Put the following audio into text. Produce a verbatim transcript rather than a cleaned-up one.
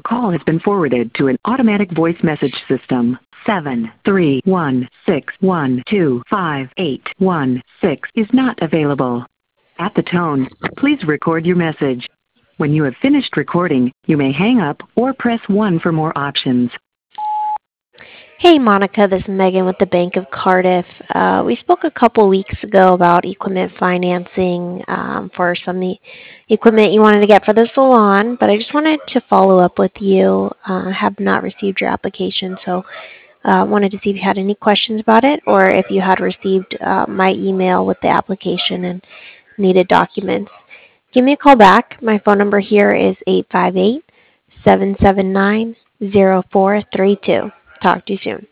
call has been forwarded to an automatic voice message system. seven three one six one two five eight one six is not available. At the tone, please record your message. When you have finished recording, you may hang up or press one for more options. Hey Monica, this is Megan with the Bank of Cardiff. Uh, we spoke a couple weeks ago about equipment financing um, for some of the equipment you wanted to get for the salon, but I just wanted to follow up with you. Uh, I have not received your application, so I uh, wanted to see if you had any questions about it or if you had received uh, my email with the application and needed documents. Give me a call back. My phone number here is eight five eight, seven seven nine, zero four three two. Talk to you soon.